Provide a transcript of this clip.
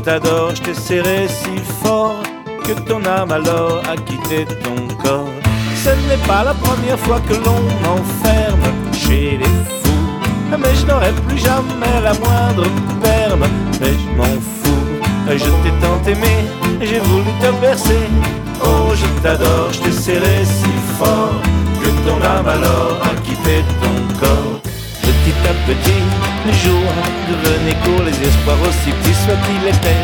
t'adore, je t'ai serré si fort que ton âme alors a quitté ton corps. Ce n'est pas la première fois que l'on m'enferme chez les fous, mais je n'aurai plus jamais la moindre perme. Mais je m'en fous, je t'ai tant aimé, j'ai voulu te bercer. Oh, je t'adore, je t'ai serré si fort que ton âme alors a quitté ton corps. Petit à petit, les jours devenaient courts, les espoirs aussi petits soient-ils étaient.